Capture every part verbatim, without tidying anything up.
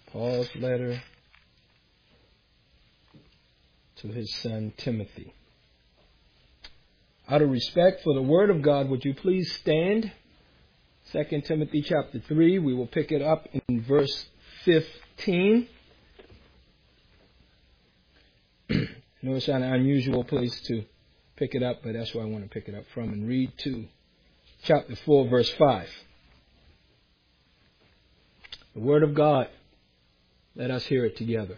Paul's letter to his son Timothy. Out of respect for the Word of God, would you please stand? Second Timothy chapter three, we will pick it up in verse fifteen. No, it's an unusual place to pick it up, but that's where I want to pick it up from and read to chapter four, verse five. The Word of God. Let us hear it together.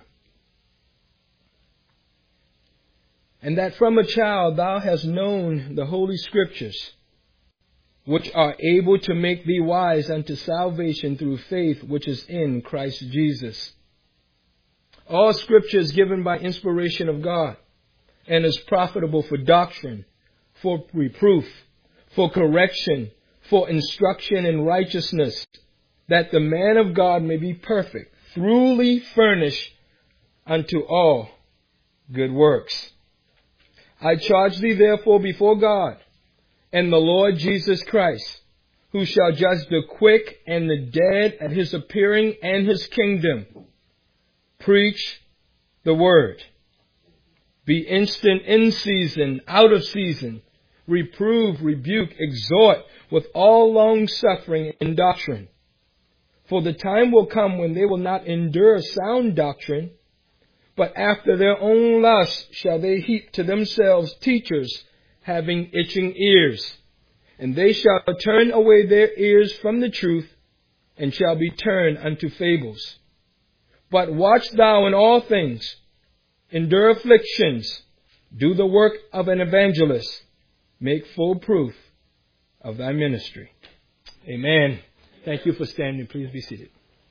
And that from a child thou hast known the Holy Scriptures, which are able to make thee wise unto salvation through faith which is in Christ Jesus. All Scripture is given by inspiration of God, and is profitable for doctrine, for reproof, for correction, for instruction in righteousness, that the man of God may be perfect, thoroughly furnished unto all good works. I charge thee therefore before God and the Lord Jesus Christ, who shall judge the quick and the dead at his appearing and his kingdom. Preach the word. Be instant in season, out of season. Reprove, rebuke, exhort with all long suffering and doctrine. For the time will come when they will not endure sound doctrine, but after their own lust shall they heap to themselves teachers having itching ears. And they shall turn away their ears from the truth, and shall be turned unto fables. But watch thou in all things, endure afflictions, do the work of an evangelist, make full proof of thy ministry. Amen. Thank you for standing. Please be seated.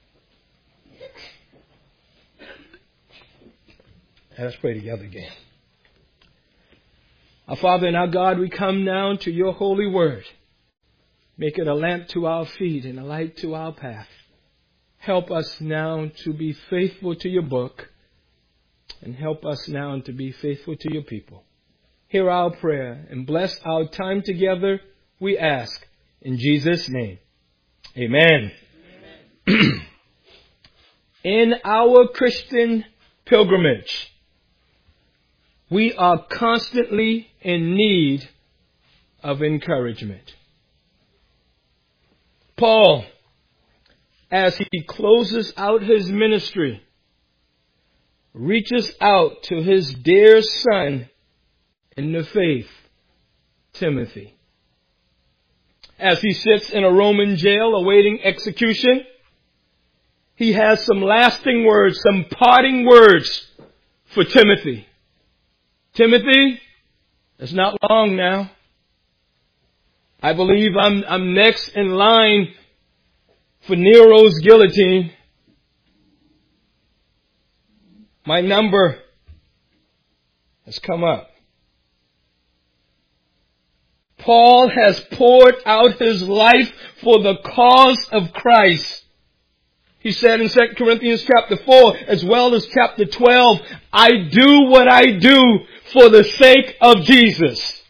Let us pray together again. Our Father and our God, we come now to your holy word. Make it a lamp to our feet and a light to our path. Help us now to be faithful to your book, and help us now to be faithful to your people. Hear our prayer and bless our time together, we ask, in Jesus' name. Amen. Amen. In our Christian pilgrimage, we are constantly in need of encouragement. Paul, as he closes out his ministry, reaches out to his dear son in the faith, Timothy. As he sits in a Roman jail awaiting execution, he has some lasting words, some parting words for Timothy. Timothy, it's not long now. I believe I'm, I'm next in line for Nero's guillotine. My number has come up. Paul has poured out his life for the cause of Christ. He said in Second Corinthians chapter four, as well as chapter twelve, I do what I do for the sake of Jesus.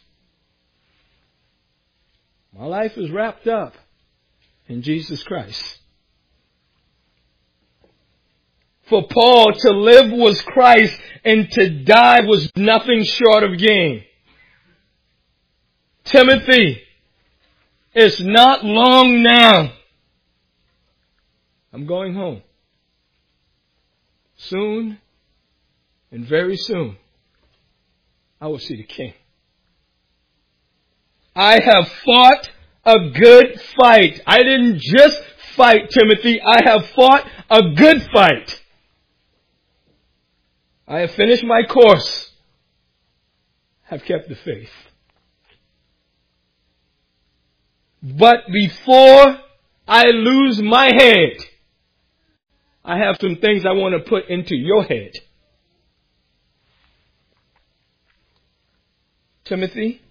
My life is wrapped up in Jesus Christ. For Paul, to live was Christ, and to die was nothing short of gain. Timothy, it's not long now. I'm going home. Soon, and very soon, I will see the King. I have fought a good fight. I didn't just fight, Timothy. I have fought a good fight. I have finished my course. Have kept the faith. But before I lose my head, I have some things I want to put into your head. Timothy,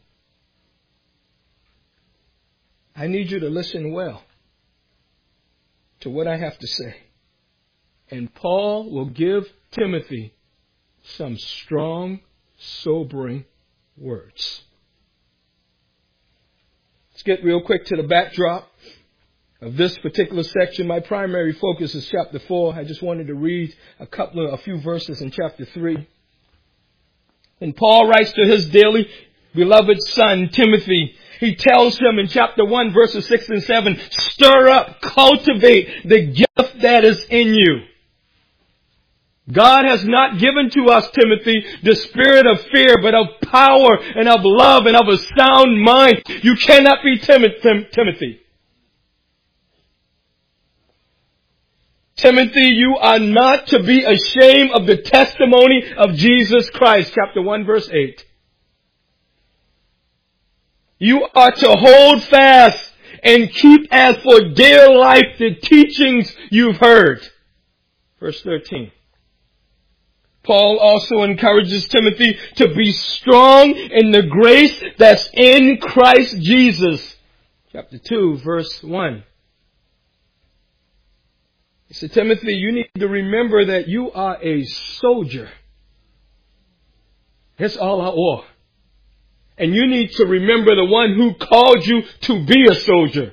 I need you to listen well to what I have to say. And Paul will give Timothy some strong, sobering words. Let's get real quick to the backdrop. of this particular section. My primary focus is chapter four. I just wanted to read a couple of, a few verses in chapter three. And Paul writes to his dearly beloved son, Timothy. He tells him in chapter one, verses six and seven, stir up, cultivate the gift that is in you. God has not given to us, Timothy, the spirit of fear, but of power and of love and of a sound mind. You cannot be timid, Tim- Timothy. Timothy, you are not to be ashamed of the testimony of Jesus Christ. Chapter one, verse eight. You are to hold fast and keep as for dear life the teachings you've heard. Verse thirteen. Paul also encourages Timothy to be strong in the grace that's in Christ Jesus. Chapter two, verse one. He said, Timothy, you need to remember that you are a soldier. That's all I war. And you need to remember the one who called you to be a soldier.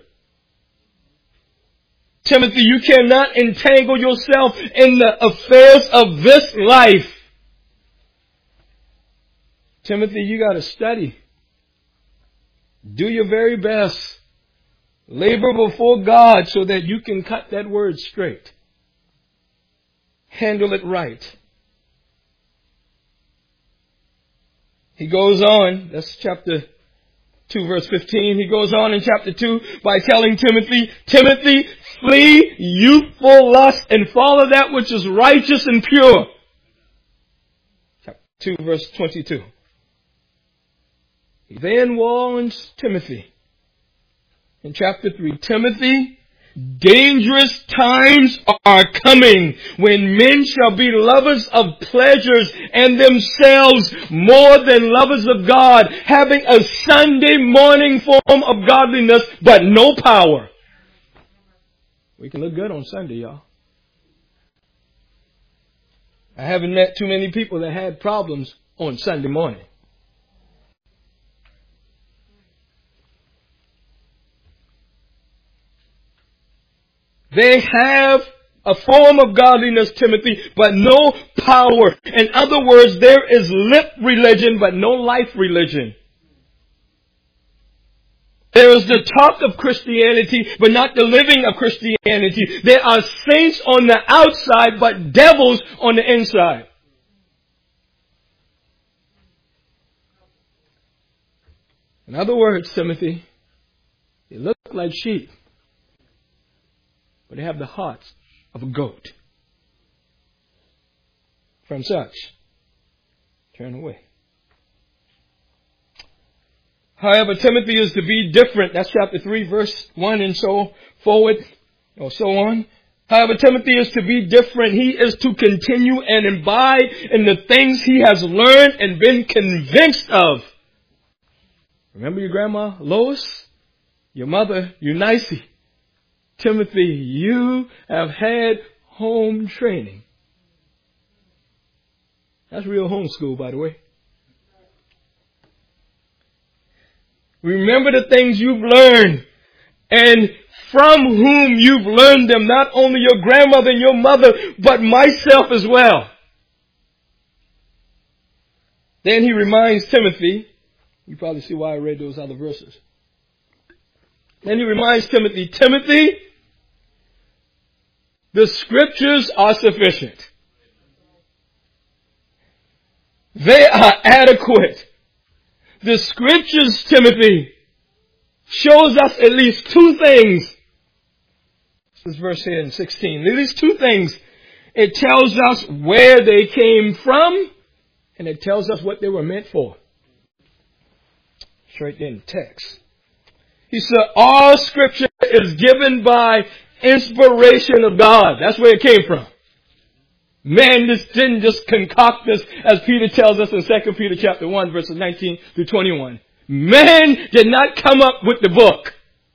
Timothy, you cannot entangle yourself in the affairs of this life. Timothy, you got to study. Do your very best. Labor before God so that you can cut that word straight. Handle it right. He goes on, that's chapter two, verse fifteen. He goes on in chapter two by telling Timothy, Timothy, flee youthful lust and follow that which is righteous and pure. Chapter two, verse twenty-two. He then warns Timothy in chapter three, Timothy, dangerous times are coming when men shall be lovers of pleasures and themselves more than lovers of God, having a Sunday morning form of godliness, but no power. We can look good on Sunday, y'all. I haven't met too many people that had problems on Sunday morning. They have a form of godliness, Timothy, but no power. In other words, there is lip religion, but no life religion. There is the talk of Christianity, but not the living of Christianity. There are saints on the outside, but devils on the inside. In other words, Timothy, they look like sheep, but they have the hearts of a goat. From such, turn away. However, Timothy is to be different. That's chapter three, verse one and so forward, or so on. However, Timothy is to be different. He is to continue and imbibe in the things he has learned and been convinced of. Remember your grandma Lois? Your mother Eunice? Timothy, you have had home training. That's real homeschool, by the way. Remember the things you've learned and from whom you've learned them, not only your grandmother and your mother, but myself as well. Then he reminds Timothy, you probably see why I read those other verses. Then he reminds Timothy, Timothy, the scriptures are sufficient. They are adequate. The scriptures, Timothy, shows us at least two things. This is verse here in sixteen. At least two things. It tells us where they came from, and it tells us what they were meant for. It's right there in the text. He said, all scripture is given by inspiration of God. That's where it came from. Man just didn't just concoct this, as Peter tells us in Second Peter chapter one, verses nineteen through twenty-one. Man did not come up with the book.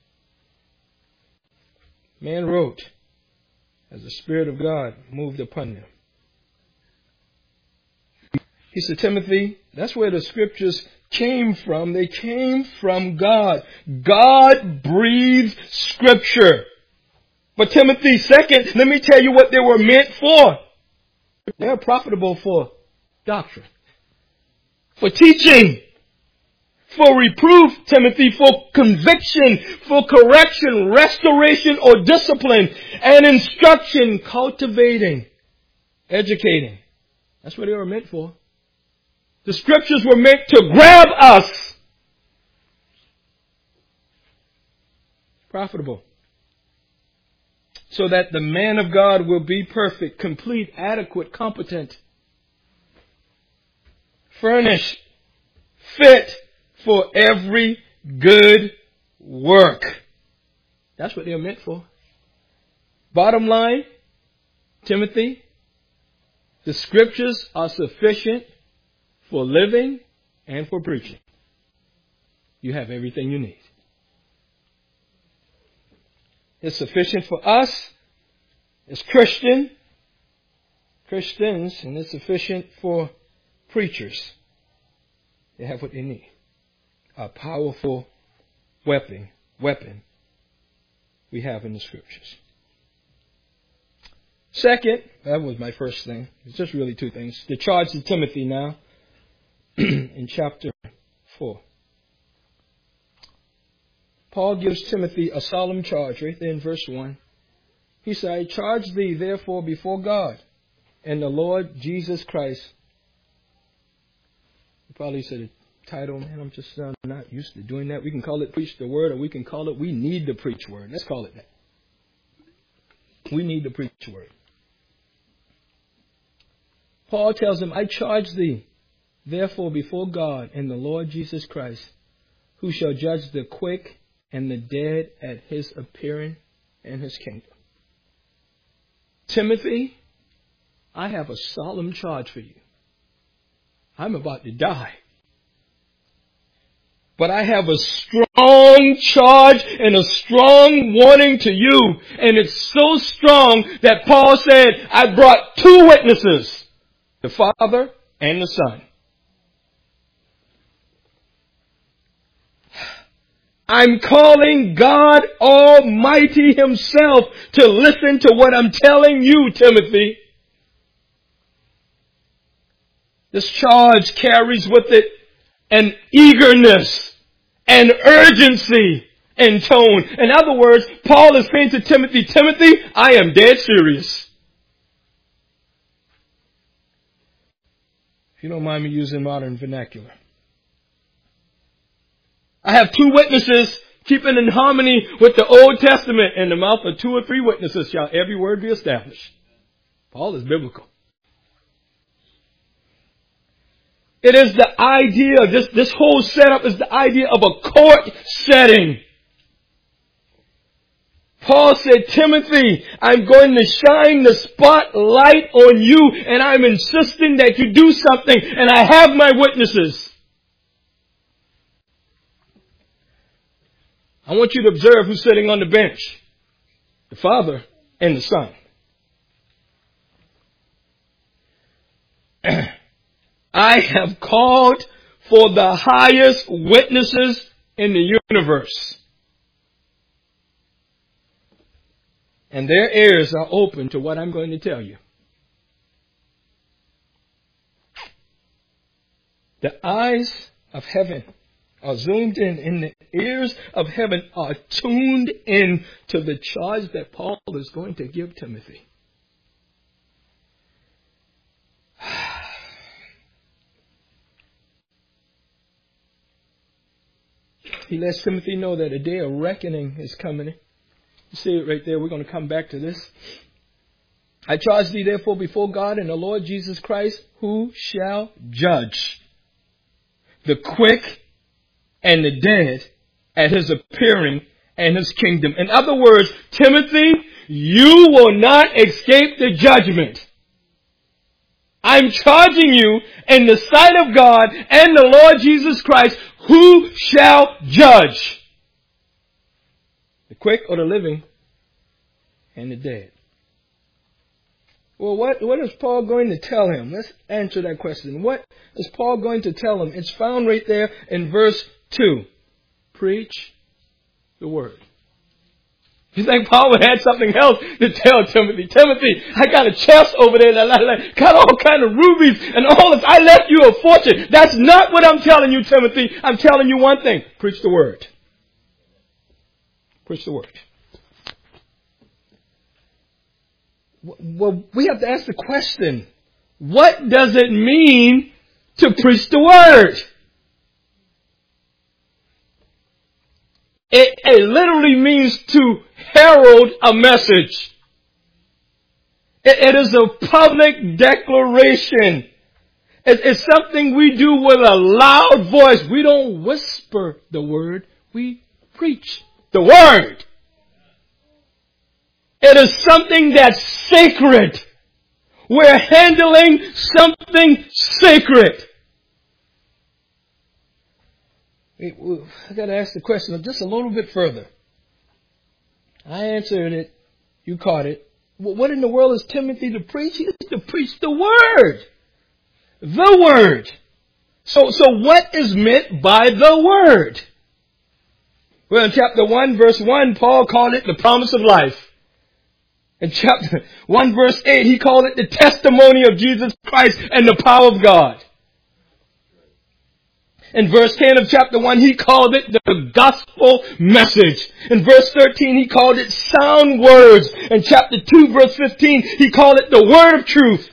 Man wrote as the Spirit of God moved upon them. He said, Timothy, that's where the scriptures came from. They came from God. God breathed scripture. But Timothy, second, let me tell you what they were meant for. They're profitable for doctrine, for teaching, for reproof, Timothy, for conviction, for correction, restoration or discipline, and instruction, cultivating, educating. That's what they were meant for. The scriptures were meant to grab us. Profitable. So that the man of God will be perfect, complete, adequate, competent, furnished, fit for every good work. That's what they're meant for. Bottom line, Timothy, the scriptures are sufficient for living and for preaching. You have everything you need. It's sufficient for us as Christian, Christians, and it's sufficient for preachers. They have what they need. A powerful weapon, weapon we have in the scriptures. Second, that was my first thing. It's just really two things. The charge to Timothy now in chapter four. Paul gives Timothy a solemn charge right there in verse one. He said, I charge thee therefore before God and the Lord Jesus Christ. He probably said a title, man, I'm just uh, not used to doing that. We can call it preach the word, or we can call it we need to preach word. Let's call it that. We need to preach word. Paul tells him, I charge thee therefore before God and the Lord Jesus Christ, who shall judge the quick and the dead at his appearing in his kingdom. Timothy, I have a solemn charge for you. I'm about to die. But I have a strong charge and a strong warning to you. And it's so strong that Paul said, I brought two witnesses, the Father and the Son. I'm calling God Almighty Himself to listen to what I'm telling you, Timothy. This charge carries with it an eagerness, an urgency and tone. In other words, Paul is saying to Timothy, Timothy, I am dead serious. If you don't mind me using modern vernacular. I have two witnesses keeping in harmony with the Old Testament. In the mouth of two or three witnesses shall every word be established. Paul is biblical. It is the idea, this, this whole setup is the idea of a court setting. Paul said, Timothy, I'm going to shine the spotlight on you, and I'm insisting that you do something, and I have my witnesses. I want you to observe who's sitting on the bench. The Father and the Son. I have called for the highest witnesses in the universe. And their ears are open to what I'm going to tell you. The eyes of heaven are zoomed in, and the ears of heaven are tuned in to the charge that Paul is going to give Timothy. He lets Timothy know that a day of reckoning is coming. You see it right there. We're going to come back to this. I charge thee therefore before God and the Lord Jesus Christ, who shall judge the quick and the dead at his appearing and his kingdom. In other words, Timothy, you will not escape the judgment. I'm charging you in the sight of God and the Lord Jesus Christ, who shall judge the quick or the living and the dead. Well, what, what is Paul going to tell him? Let's answer that question. What is Paul going to tell him? It's found right there in verse two. Preach the word. You think Paul would have something else to tell Timothy? Timothy, I got a chest over there that I got all kind of rubies and all this. I left you a fortune. That's not what I'm telling you, Timothy. I'm telling you one thing. Preach the word. Preach the word. Well, we have to ask the question, what does it mean to preach the word? It, it literally means to herald a message. It, it is a public declaration. It, it's something we do with a loud voice. We don't whisper the word. We preach the word. It is something that's sacred. We're handling something sacred. I got to ask the question just a little bit further. I answered it. You caught it. What in the world is Timothy to preach? He is to preach the word. The word. So, so what is meant by the word? Well, in chapter one, verse one, Paul called it the promise of life. In chapter one, verse eight, he called it the testimony of Jesus Christ and the power of God. In verse ten of chapter one, he called it the gospel message. In verse thirteen, he called it sound words. In chapter two, verse fifteen, he called it the word of truth.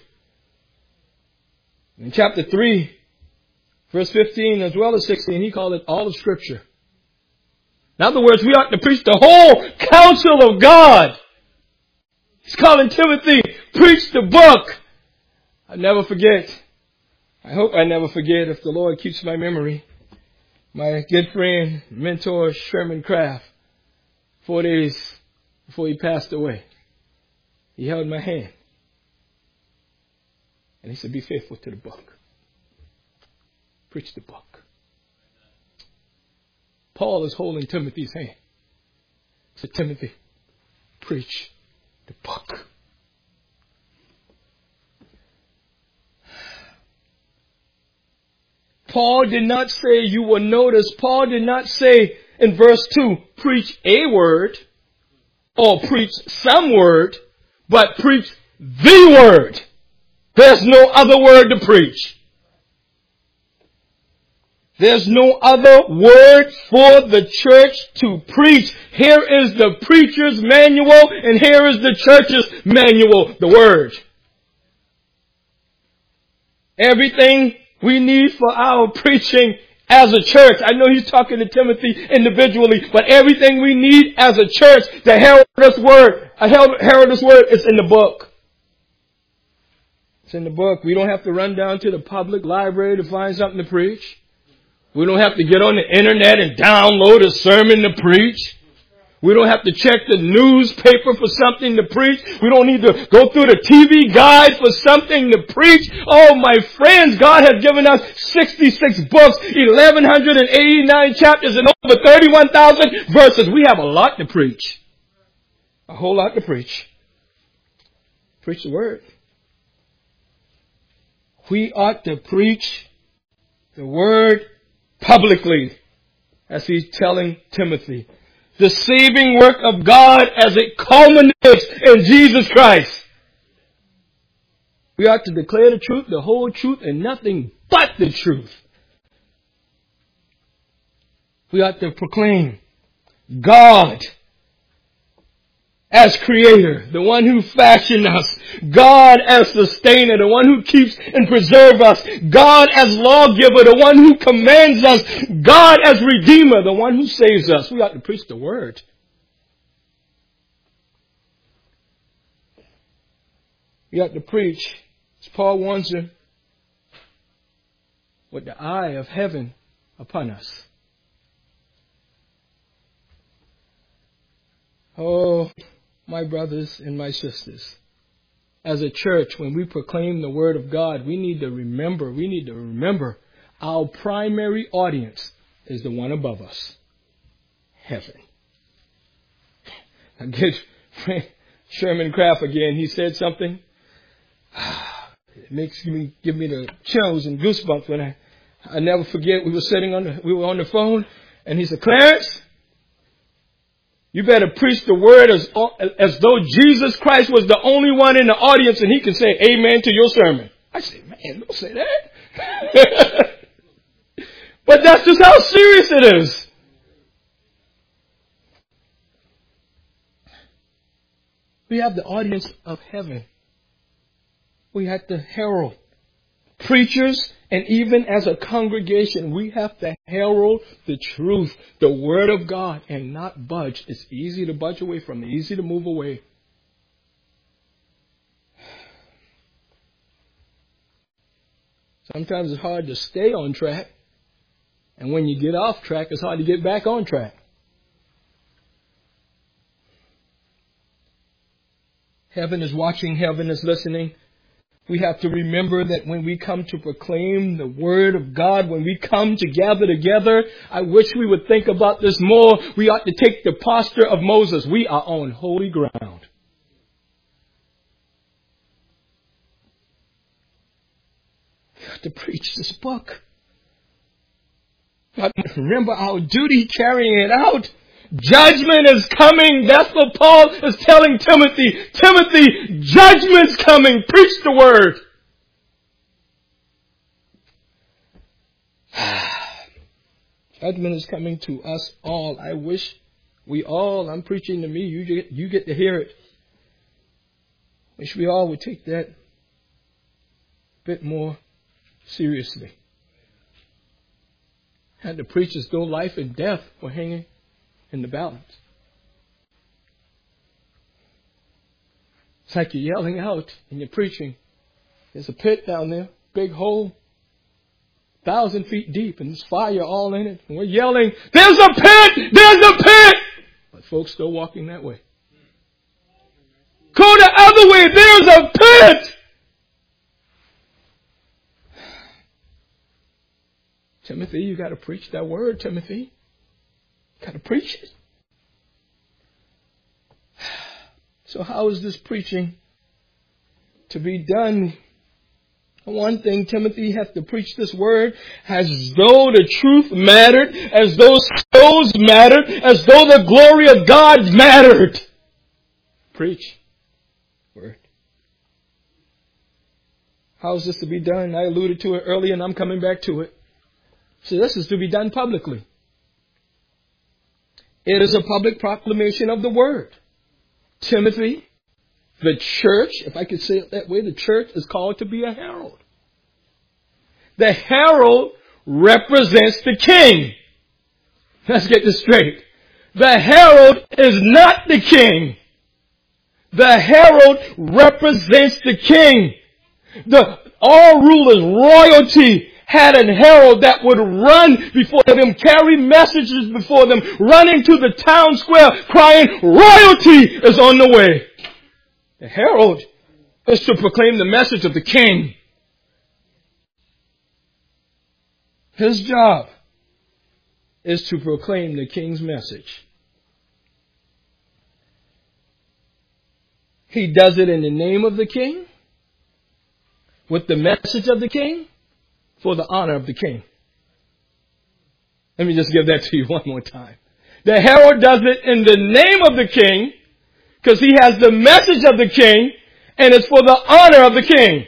In chapter three, verse fifteen as well as sixteen, he called it all of Scripture. In other words, we ought to preach the whole counsel of God. He's calling Timothy, preach the book. I'll never forget. I hope I never forget, if the Lord keeps my memory, my good friend, mentor, Sherman Craft, four days before he passed away, he held my hand. And he said, be faithful to the book. Preach the book. Paul is holding Timothy's hand. He said, Timothy, preach the book. Paul did not say, you will notice, Paul did not say in verse two, preach a word or preach some word, but preach the word. There's no other word to preach. There's no other word for the church to preach. Here is the preacher's manual and here is the church's manual, the word. Everything we need for our preaching as a church. I know he's talking to Timothy individually, but everything we need as a church to herald this word, a herald this word, is in the book. It's in the book. We don't have to run down to the public library to find something to preach. We don't have to get on the internet and download a sermon to preach. We don't have to check the newspaper for something to preach. We don't need to go through the T V guide for something to preach. Oh, my friends, God has given us sixty-six books, eleven eighty-nine chapters, and over thirty-one thousand verses. We have a lot to preach. A whole lot to preach. Preach the word. We ought to preach the word publicly, as he's telling Timothy. The saving work of God as it culminates in Jesus Christ. We ought to declare the truth, the whole truth, and nothing but the truth. We ought to proclaim God as creator, the one who fashioned us. God as sustainer, the one who keeps and preserves us. God as lawgiver, the one who commands us. God as redeemer, the one who saves us. We ought to preach the word. We ought to preach, as Paul warns him, with the eye of heaven upon us. Oh, my brothers and my sisters, as a church, when we proclaim the word of God, we need to remember, we need to remember our primary audience is the one above us. Heaven. I get Sherman Craft again. He said something. It makes me, give me the chills and goosebumps when I, I never forget. We were sitting on the, we were on the phone and he said, Clarence, You better preach the word as, as though Jesus Christ was the only one in the audience and he can say amen to your sermon. I say, man, don't say that. But that's just how serious it is. We have the audience of heaven. We have to herald. Preachers, and even as a congregation, we have to herald the truth, the Word of God, and not budge. It's easy to budge away from it, easy to move away. Sometimes it's hard to stay on track. And when you get off track, it's hard to get back on track. Heaven is watching, heaven is listening. We have to remember that when we come to proclaim the Word of God, when we come to gather together, I wish we would think about this more. We ought to take the posture of Moses. We are on holy ground. We have to preach this book. We have to remember our duty carrying it out. Judgment is coming. That's what Paul is telling Timothy. Timothy, judgment's coming. Preach the word. Judgment is coming to us all. I wish we all, I'm preaching to me, you get, you get to hear it. Wish we all would take that a bit more seriously. Had to preach as though life and death were hanging in the balance. It's like you're yelling out and you're preaching. There's a pit down there, big hole, thousand feet deep, and there's fire all in it. And we're yelling, there's a pit! There's a pit! But folks still walking that way. Go the other way, there's a pit! Timothy, you got to preach that word, Timothy. Got to preach it. So how is this preaching to be done? One thing, Timothy has to preach this word as though the truth mattered, as though souls mattered, as though the glory of God mattered. Preach word. How is this to be done? I alluded to it earlier and I'm coming back to it. So this is to be done publicly. It is a public proclamation of the word. Timothy, the church, if I could say it that way, the church is called to be a herald. The herald represents the king. Let's get this straight. The herald is not the king. The herald represents the king. The all rulers, royalty, had a herald that would run before them, carry messages before them, run into the town square crying, royalty is on the way. The herald is to proclaim the message of the king. His job is to proclaim the king's message. He does it in the name of the king, with the message of the king, for the honor of the king. Let me just give that to you one more time. The herald does it in the name of the king, because he has the message of the king, and it's for the honor of the king.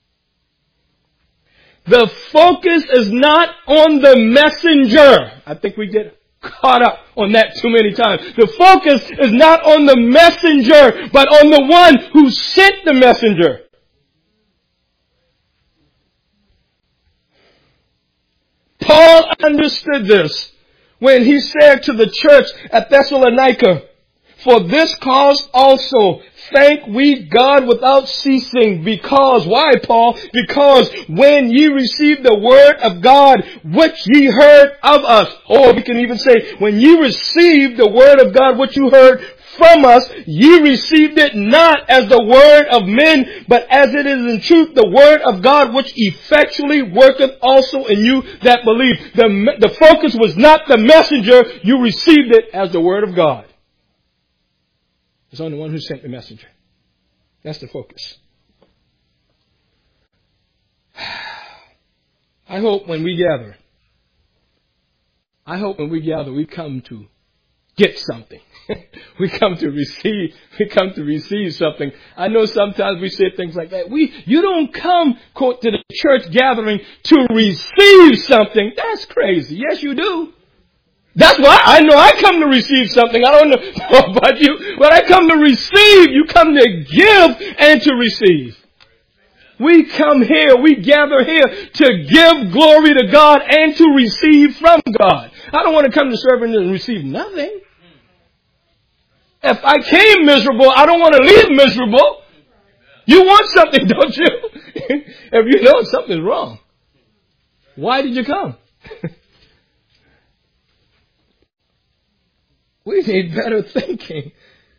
The focus is not on the messenger. I think we get caught up on that too many times. The focus is not on the messenger, but on the one who sent the messenger. Paul understood this when he said to the church at Thessalonica, for this cause also thank we God without ceasing, because, why Paul? Because when ye received the word of God, which ye heard of us, or we can even say, when ye received the word of God, which you heard from us, ye received it not as the word of men, but as it is in truth the word of God, which effectually worketh also in you that believe. The, the focus was not the messenger, you received it as the word of God. It's on the one who sent the messenger. That's the focus. I hope when we gather, I hope when we gather, we come to get something. We come to receive, we come to receive something. I know sometimes we say things like that. We, you don't come, quote, to the church gathering to receive something. That's crazy. Yes, you do. That's why I know I come to receive something. I don't know about you, but I come to receive. You come to give and to receive. We come here, we gather here to give glory to God and to receive from God. I don't want to come to service and receive nothing. If I came miserable, I don't want to leave miserable. You want something, don't you? If you know something's wrong, why did you come? We need better thinking.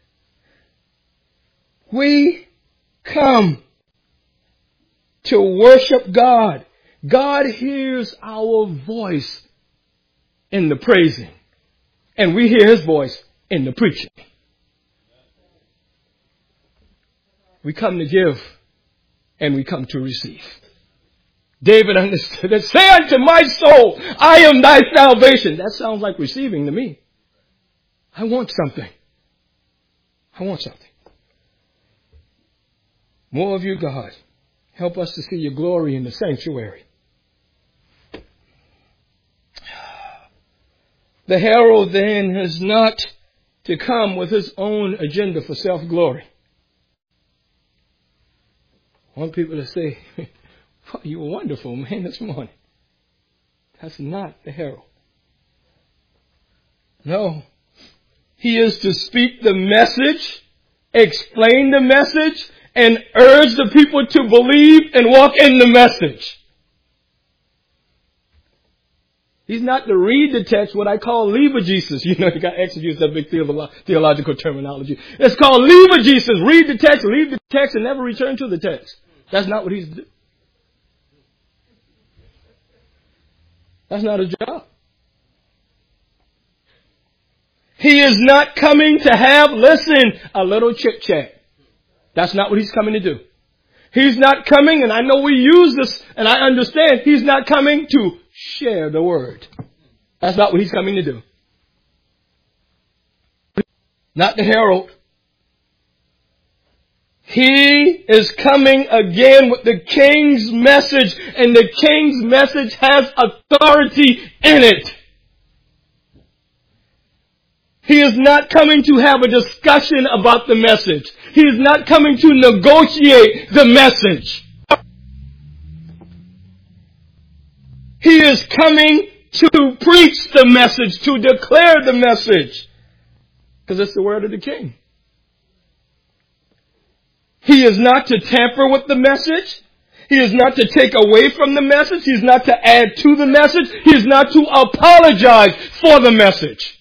We come to worship God. God hears our voice in the praising, and we hear His voice in the preaching. We come to give, and we come to receive. David understood that. Say unto my soul, I am thy salvation. That sounds like receiving to me. I want something. I want something. More of you, God. Help us to see your glory in the sanctuary. The herald then is not to come with his own agenda for self-glory. I want people to say, oh, you were wonderful, man, this morning. That's not the herald. No. He is to speak the message, explain the message, and urge the people to believe and walk in the message. He's not to read the text, what I call leave-a-Jesus. You know, you got exegesis, that big theolo- theological terminology. It's called leave-a-Jesus. Read the text, leave the text, and never return to the text. That's not what he's doing. That's not his job. He is not coming to have, listen, a little chit-chat. That's not what he's coming to do. He's not coming, and I know we use this, and I understand, he's not coming to share the word. That's not what he's coming to do. Not the herald. He is coming again with the king's message, and the king's message has authority in it. He is not coming to have a discussion about the message. He is not coming to negotiate the message. He is coming to preach the message, to declare the message. Because it's the word of the king. He is not to tamper with the message. He is not to take away from the message. He is not to add to the message. He is not to apologize for the message.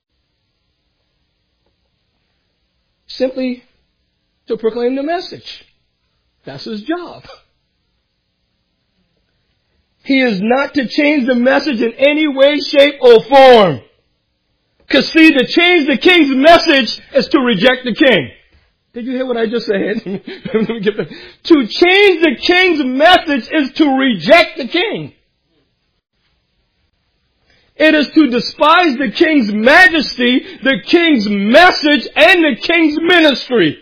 Simply to proclaim the message. That's his job. He is not to change the message in any way, shape, or form. Because see, to change the king's message is to reject the king. Did you hear what I just said? Let me get back. To change the king's message is to reject the king. It is to despise the king's majesty, the king's message, and the king's ministry.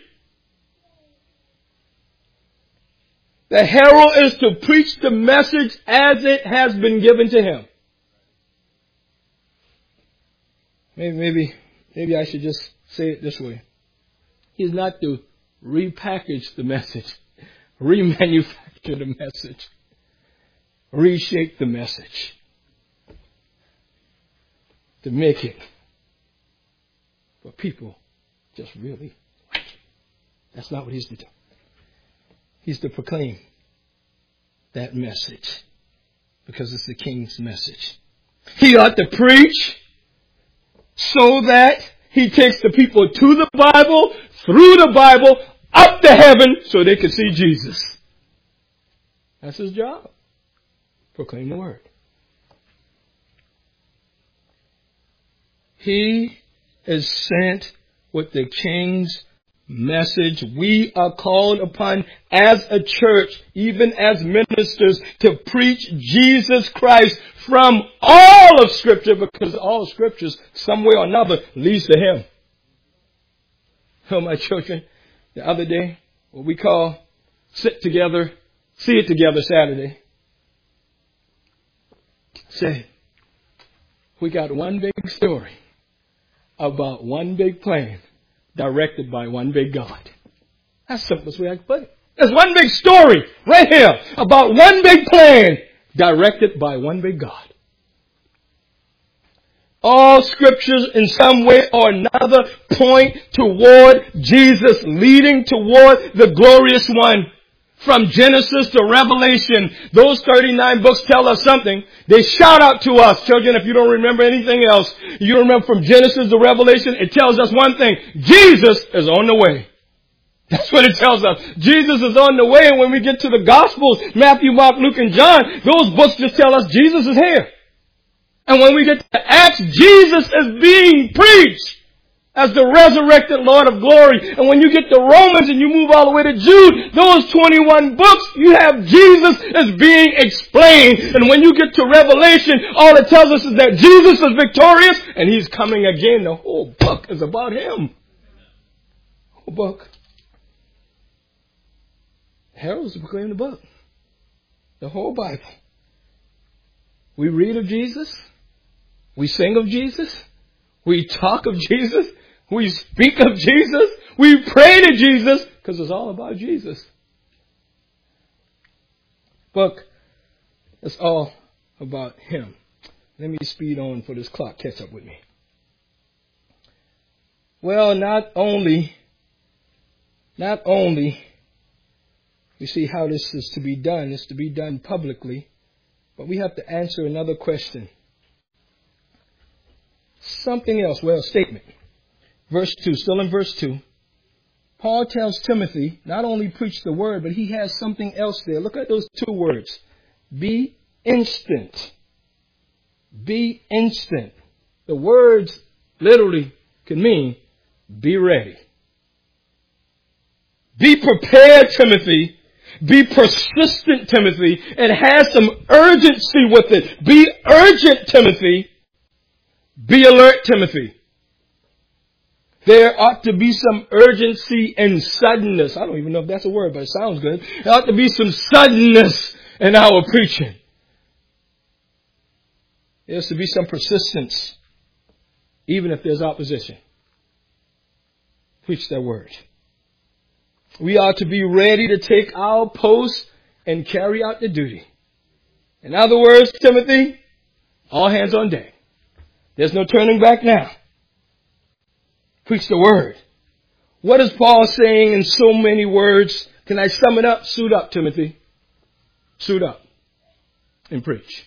The herald is to preach the message as it has been given to him. Maybe, maybe, maybe I should just say it this way. He's not to repackage the message, remanufacture the message, reshape the message, to make it for people just really like it. That's not what he's to do. He's to proclaim that message because it's the king's message. He ought to preach so that he takes the people to the Bible, through the Bible, up to heaven so they can see Jesus. That's his job. Proclaim the word. He is sent with the king's message. We are called upon as a church, even as ministers, to preach Jesus Christ from all of Scripture, because all Scriptures, some way or another, leads to Him. Oh, my children, the other day, what we call sit together, see it together Saturday, said, we got one big story about one big plan directed by one big God. That's the simplest way I can put it. There's one big story right here about one big plan directed by one big God. All Scriptures in some way or another point toward Jesus, leading toward the glorious one. From Genesis to Revelation, those thirty-nine books tell us something. They shout out to us, children, if you don't remember anything else. You remember from Genesis to Revelation, it tells us one thing. Jesus is on the way. That's what it tells us. Jesus is on the way, and when we get to the Gospels, Matthew, Mark, Luke, and John, those books just tell us Jesus is here. And when we get to Acts, Jesus is being preached as the resurrected Lord of glory. And when you get to Romans and you move all the way to Jude, those twenty-one books, you have Jesus as being explained. And when you get to Revelation, all it tells us is that Jesus is victorious and He's coming again. The whole book is about Him. The whole book. Heralds proclaim the book. The whole Bible. We read of Jesus. We sing of Jesus. We talk of Jesus. We speak of Jesus. We pray to Jesus because it's all about Jesus. Book is all about Him. Let me speed on for this clock. Catch up with me. Well, not only, not only we see how this is to be done. It's to be done publicly. But we have to answer another question. Something else. Well, statement. Verse two, still in verse two. Paul tells Timothy, not only preach the word, but he has something else there. Look at those two words. Be instant. Be instant. The words literally can mean be ready. Be prepared, Timothy. Be persistent, Timothy. It has some urgency with it. Be urgent, Timothy. Be alert, Timothy. There ought to be some urgency and suddenness. I don't even know if that's a word, but it sounds good. There ought to be some suddenness in our preaching. There has to be some persistence, even if there's opposition. Preach that word. We are to be ready to take our post and carry out the duty. In other words, Timothy, all hands on deck. There's no turning back now. Preach the word. What is Paul saying in so many words? Can I sum it up? Suit up, Timothy. Suit up and preach.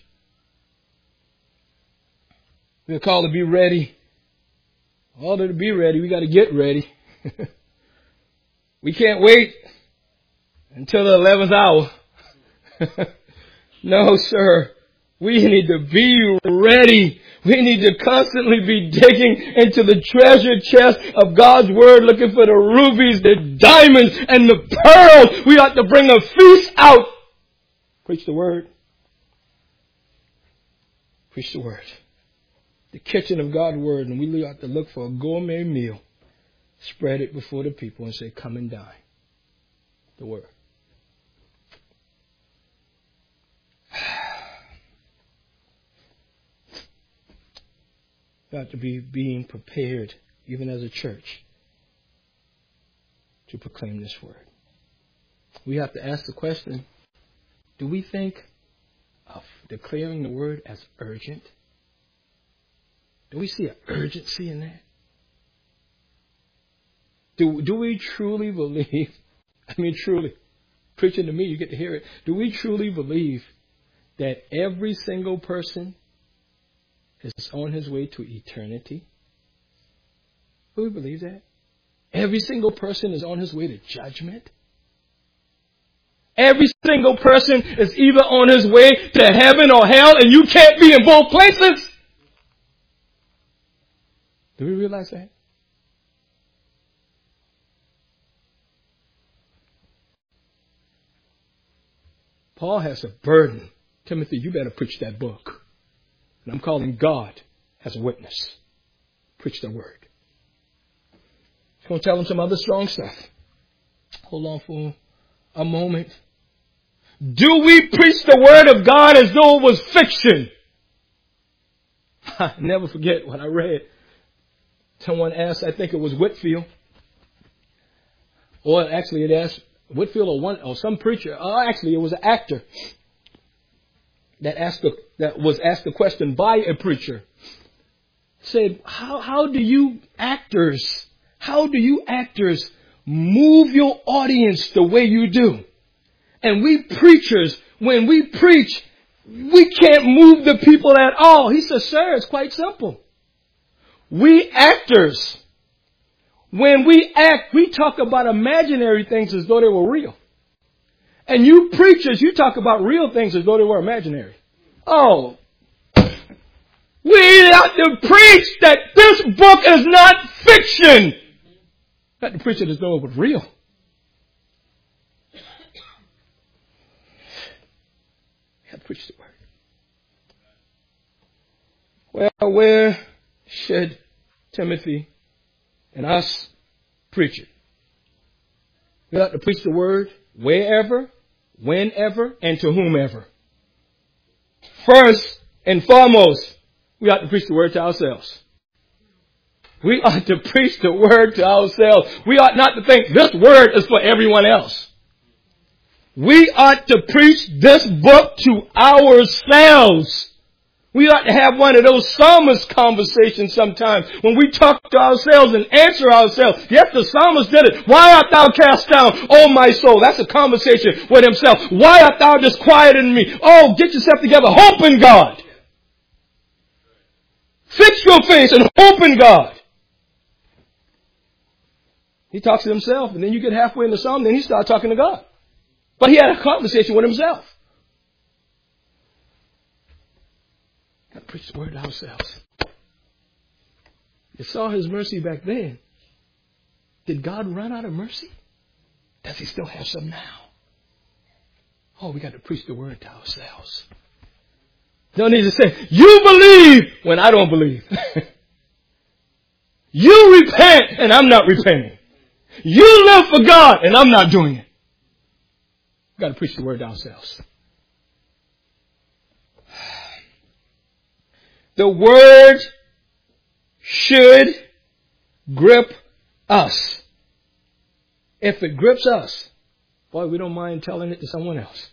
We're called to be ready. All to be ready, we got to get ready. We can't wait until the eleventh hour. No, sir. We need to be ready. We need to constantly be digging into the treasure chest of God's Word, looking for the rubies, the diamonds, and the pearls. We ought to bring a feast out. Preach the Word. Preach the Word. The kitchen of God's Word, and we ought to look for a gourmet meal. Spread it before the people and say, come and dine. The Word. We ought to be being prepared, even as a church, to proclaim this word. We have to ask the question, do we think of declaring the word as urgent? Do we see an urgency in that? Do, do we truly believe, I mean truly, preaching to me, you get to hear it. Do we truly believe that every single person is on his way to eternity? Do we believe that? Every single person is on his way to judgment? Every single person is either on his way to heaven or hell, and you can't be in both places? Do we realize that? Paul has a burden. Timothy, you better preach that book. And I'm calling God as a witness. Preach the word. I'm going to tell him some other strong stuff. Hold on for a moment. Do we preach the word of God as though it was fiction? I never forget what I read. Someone asked, I think it was Whitfield. Or actually it asked Whitfield or one or some preacher. Oh, actually it was an actor that asked a, that was asked a question by a preacher. Said, how how do you actors, how do you actors move your audience the way you do? And we preachers, when we preach, we can't move the people at all. He says, sir, it's quite simple. We actors, when we act, we talk about imaginary things as though they were real. And you preachers, you talk about real things as though they were imaginary. Oh, we have to preach that this book is not fiction. Not to preach it as though it was real. We have to preach the word. Well, where should Timothy and us preach it? We have to preach the word wherever, whenever, and to whomever. First and foremost, we ought to preach the word to ourselves. We ought to preach the word to ourselves. We ought not to think this word is for everyone else. We ought to preach this book to ourselves. We ought to have one of those psalmist conversations sometimes when we talk to ourselves and answer ourselves. Yes, the psalmist did it. Why art thou cast down, O my soul? That's a conversation with himself. Why art thou disquieted in me? Oh, get yourself together. Hope in God. Fix your face and hope in God. He talks to himself, and then you get halfway in the psalm, then he starts talking to God. But he had a conversation with himself. Got to preach the word to ourselves. You saw his mercy back then. Did God run out of mercy? Does he still have some now? Oh, we got to preach the word to ourselves. Don't need to say, you believe when I don't believe. You repent and I'm not repenting. You live for God and I'm not doing it. We've got to preach the word to ourselves. The word should grip us. If it grips us, boy, we don't mind telling it to someone else.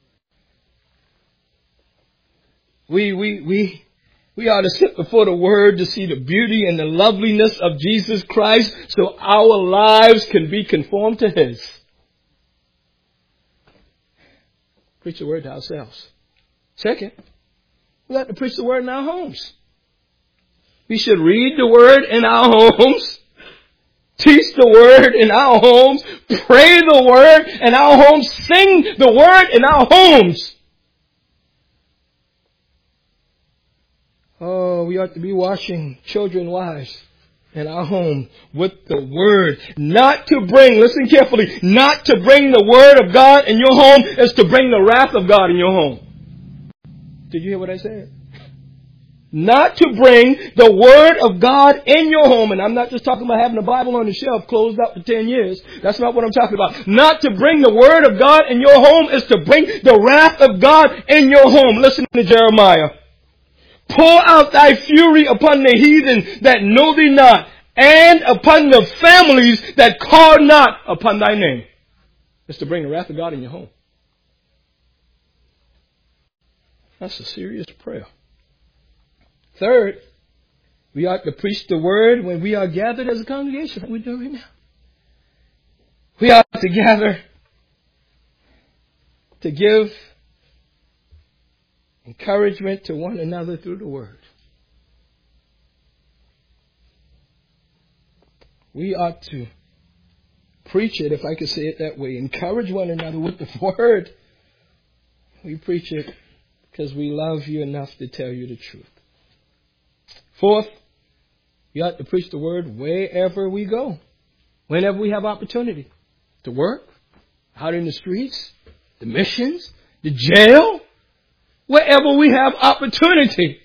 We, we, we, we ought to sit before the word to see the beauty and the loveliness of Jesus Christ so our lives can be conformed to his. Preach the word to ourselves. Second, we got to preach the word in our homes. We should read the word in our homes, teach the word in our homes, pray the word in our homes, sing the word in our homes. Oh, we ought to be washing children, wives in our home with the word. Not to bring, listen carefully, not to bring the word of God in your home is to bring the wrath of God in your home. Did you hear what I said? Not to bring the word of God in your home. And I'm not just talking about having a Bible on the shelf closed up for ten years. That's not what I'm talking about. Not to bring the word of God in your home is to bring the wrath of God in your home. Listen to Jeremiah. Pour out thy fury upon the heathen that know thee not, and upon the families that call not upon thy name. It's to bring the wrath of God in your home. That's a serious prayer. Third, we ought to preach the word when we are gathered as a congregation, like we're doing right now. We ought to gather to give encouragement to one another through the word. We ought to preach it, if I could say it that way, encourage one another with the word. We preach it because we love you enough to tell you the truth. Fourth, we ought to preach the word wherever we go, whenever we have opportunity. To work, out in the streets, the missions, the jail, wherever we have opportunity.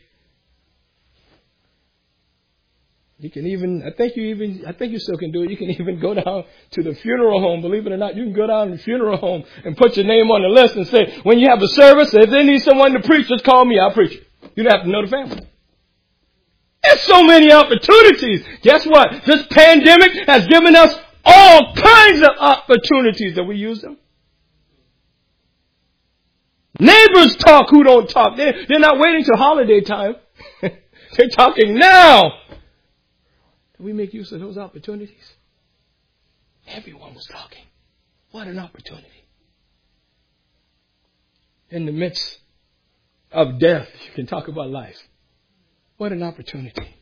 You can even, I think you even, I think you still can do it. You can even go down to the funeral home. Believe it or not, you can go down to the funeral home and put your name on the list and say, when you have a service, if they need someone to preach, just call me. I'll preach it. You don't have to know the family. There's so many opportunities. Guess what? This pandemic has given us all kinds of opportunities. That we use them? Neighbors talk who don't talk. They're, they're not waiting till holiday time. They're talking now. Did we make use of those opportunities? Everyone was talking. What an opportunity. In the midst of death, you can talk about life. What an opportunity.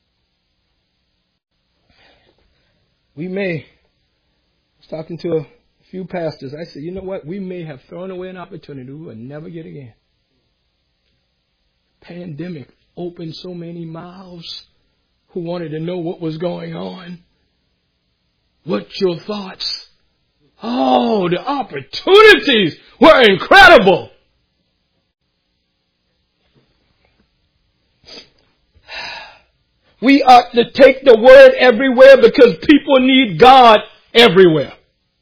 We may, I was talking to a few pastors. I said, you know what? We may have thrown away an opportunity we will never get again. Pandemic opened so many mouths who wanted to know what was going on. What's your thoughts? Oh, the opportunities were incredible. We ought to take the word everywhere because people need God everywhere.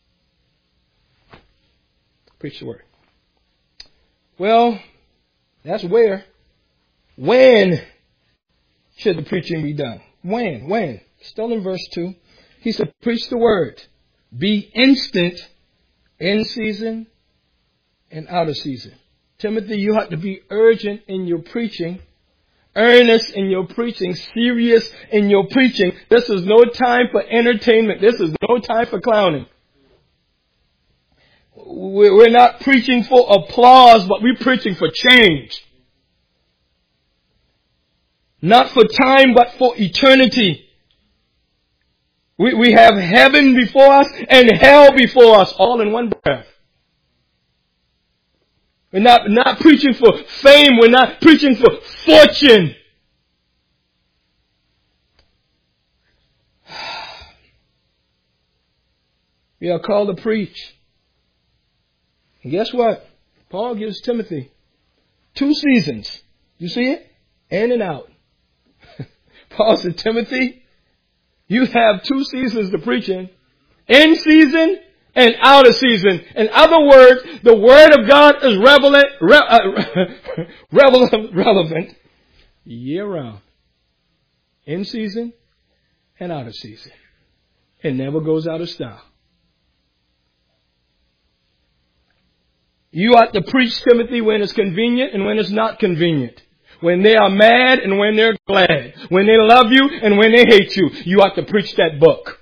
Preach the word. Well, that's where. When should the preaching be done? When? When? Still in verse two. He said, preach the word. Be instant, in season and out of season. Timothy, you have to be urgent in your preaching, earnest in your preaching, serious in your preaching. This is no time for entertainment. This is no time for clowning. We're not preaching for applause, but we're preaching for change. Not for time, but for eternity. We, we have heaven before us and hell before us, all in one breath. We're not, not preaching for fame. We're not preaching for fortune. We are called to preach. And guess what? Paul gives Timothy two seasons. You see it? In and out. Paul said, Timothy, you have two seasons to preach in. In season and out of season. In other words, the Word of God is relevant, re, uh, relevant, relevant year round. In season and out of season. It never goes out of style. You ought to preach, Timothy, when it's convenient and when it's not convenient. When they are mad and when they're glad. When they love you and when they hate you. You ought to preach that book.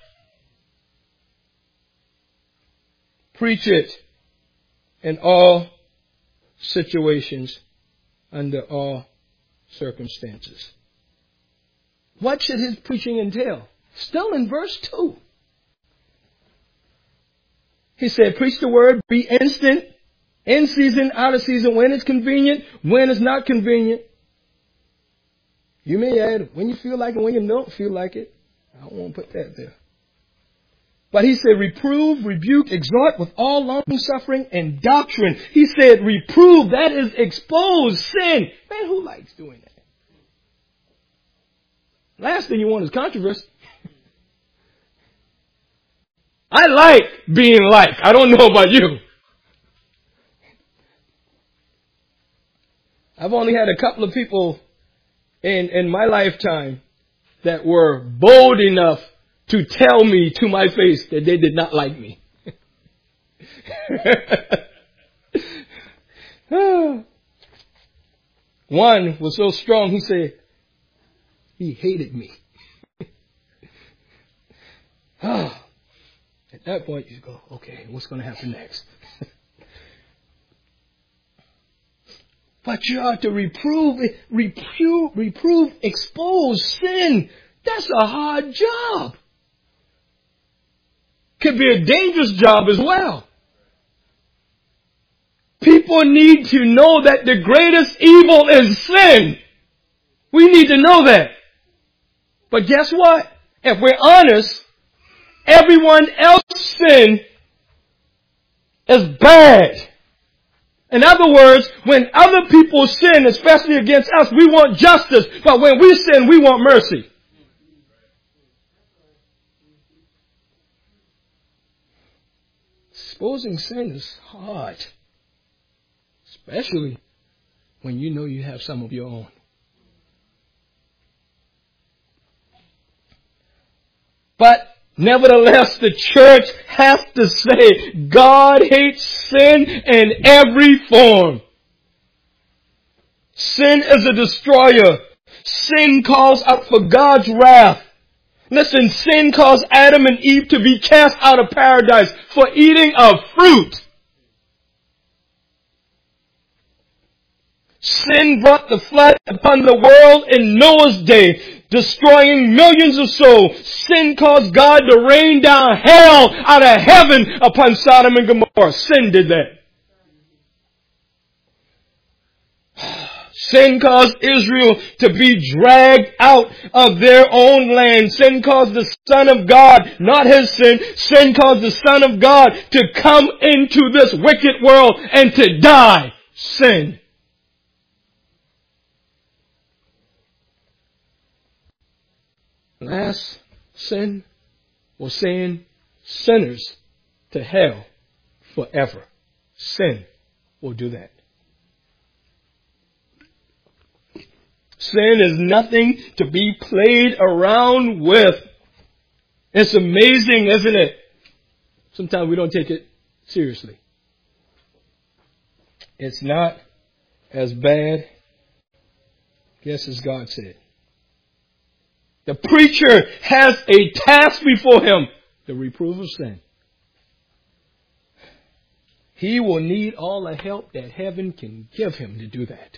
Preach it in all situations, under all circumstances. What should his preaching entail? Still in verse two. He said, preach the word, be instant, in season, out of season, when it's convenient, when it's not convenient. You may add, when you feel like it, when you don't feel like it. I don't want to put that there. But he said, reprove, rebuke, exhort with all long suffering and doctrine. He said, reprove, that is expose sin. Man, who likes doing that? Last thing you want is controversy. I like being liked. I don't know about you. I've only had a couple of people in, in my lifetime that were bold enough to tell me to my face that they did not like me. One was so strong, he said, he hated me. At that point, you go, okay, what's going to happen next? But you ought to reprove, reprove, reprove, expose sin. That's a hard job. Could be a dangerous job as well. People need to know that the greatest evil is sin. We need to know that. But guess what? If we're honest, everyone else's sin is bad. In other words, when other people sin, especially against us, we want justice. But when we sin, we want mercy. Exposing sin is hard. Especially when you know you have some of your own. But nevertheless, the church has to say, God hates sin in every form. Sin is a destroyer. Sin calls up for God's wrath. Listen, sin caused Adam and Eve to be cast out of paradise for eating of fruit. Sin brought the flood upon the world in Noah's day, destroying millions of souls. Sin caused God to rain down hell out of heaven upon Sodom and Gomorrah. Sin did that. Sin caused Israel to be dragged out of their own land. Sin caused the Son of God, not his sin, sin caused the Son of God to come into this wicked world and to die. Sin. Last sin will send sinners to hell forever. Sin will do that. Sin is nothing to be played around with. It's amazing, isn't it? Sometimes we don't take it seriously. It's not as bad, guess as God said. The preacher has a task before him, the reproof of sin. He will need all the help that heaven can give him to do that.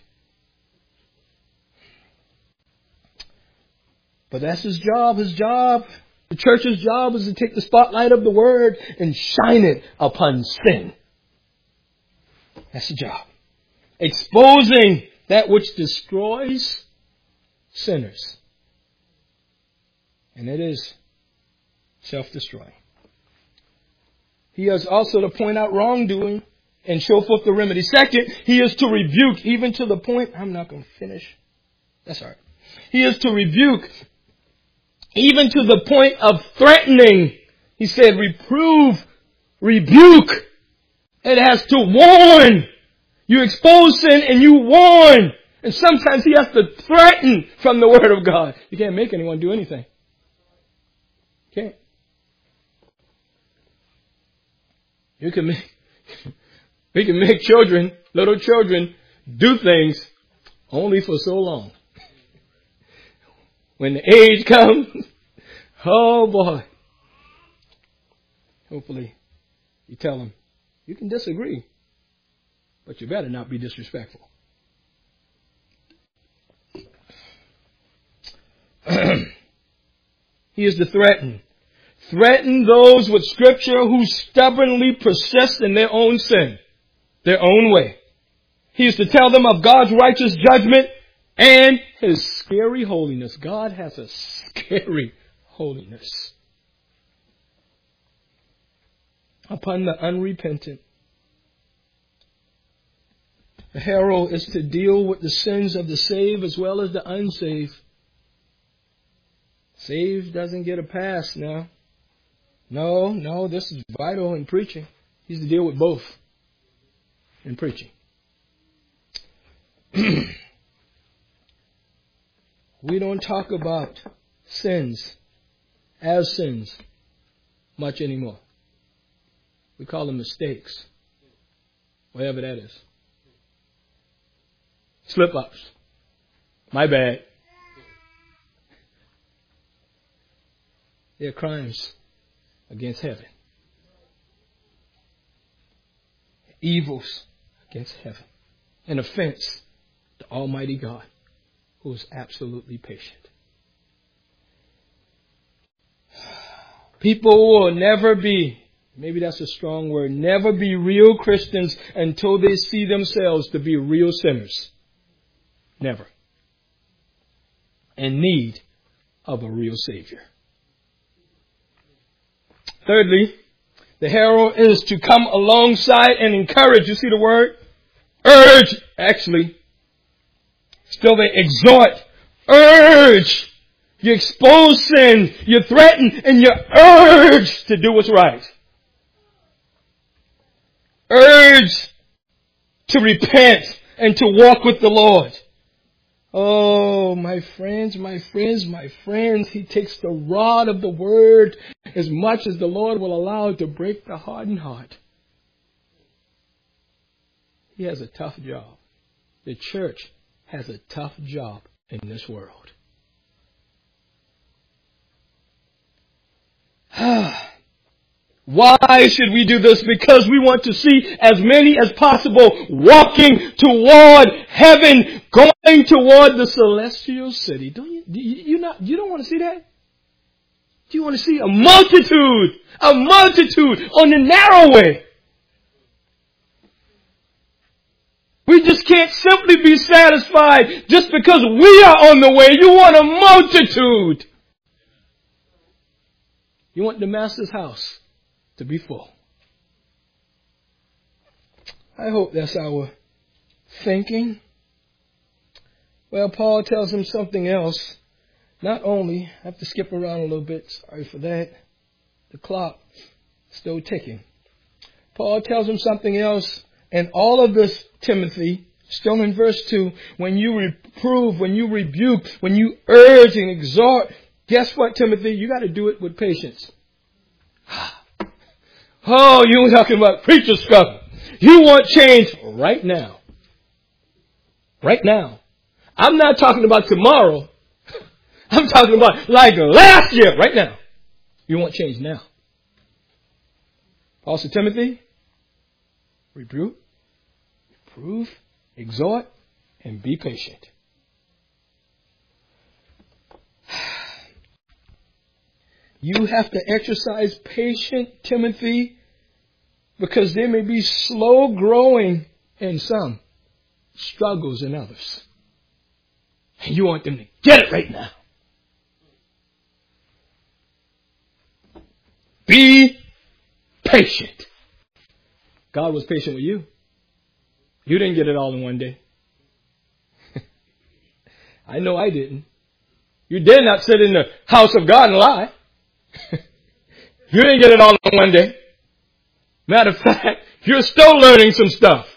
But that's his job. His job, the church's job is to take the spotlight of the word and shine it upon sin. That's the job. Exposing that which destroys sinners. And it is self-destroying. He has also to point out wrongdoing and show forth the remedy. Second, he is to rebuke, even to the point, I'm not going to finish. That's all right. He is to rebuke, even to the point of threatening. He said, reprove, rebuke. It has to warn. You expose sin and you warn. And sometimes he has to threaten from the word of God. You can't make anyone do anything. Can't. You can make, we can make children, little children, do things only for so long. When the age comes, oh boy. Hopefully you tell them, you can disagree, but you better not be disrespectful. He is to threaten. Threaten those with Scripture who stubbornly persist in their own sin, their own way. He is to tell them of God's righteous judgment and His scary holiness. God has a scary holiness upon the unrepentant. The herald is to deal with the sins of the saved as well as the unsaved. Saved doesn't get a pass now. No, no, this is vital in preaching. He's to deal with both in preaching. We don't talk about sins as sins much anymore. We call them mistakes, whatever that is. Slip-ups. My bad. They're crimes against heaven. Evils against heaven. An offense to Almighty God, who is absolutely patient. People will never be, maybe that's a strong word, never be real Christians until they see themselves to be real sinners. Never. In need of a real Savior. Thirdly, the herald is to come alongside and encourage. You see the word? urge, actually, still they exhort, urge. You expose sin, you threaten, and you urge to do what's right. Urge to repent and to walk with the Lord. Oh, my friends, my friends, my friends, He takes the rod of the word as much as the Lord will allow it to break the hardened heart. He has a tough job. The church has a tough job in this world. Why should we do this? Because we want to see as many as possible walking toward heaven, going toward the celestial city. Don't you, you, you not, you don't want to see that? Do you want to see a multitude, a multitude on the narrow way? We just can't simply be satisfied just because we are on the way. You want a multitude. You want the Master's house to be full. I hope that's our thinking. Well, Paul tells him something else. Not only, I have to skip around a little bit. Sorry for that. The clock is still ticking. Paul tells him something else. And all of this, Timothy, still in verse two, when you reprove, when you rebuke, when you urge and exhort, guess what, Timothy? You got to do it with patience. Oh, you were talking about preacher stuff. You want change right now. Right now. I'm not talking about tomorrow. I'm talking about like last year, right now. You want change now. Paul said, Timothy, rebuke, reprove, exhort, and be patient. You have to exercise patience, Timothy, because there may be slow growing in some, struggles in others. And you want them to get it right now. Be patient. God was patient with you. You didn't get it all in one day. I know I didn't. You did not sit in the house of God and lie. You didn't get it all in one day. Matter of fact, you're still learning some stuff.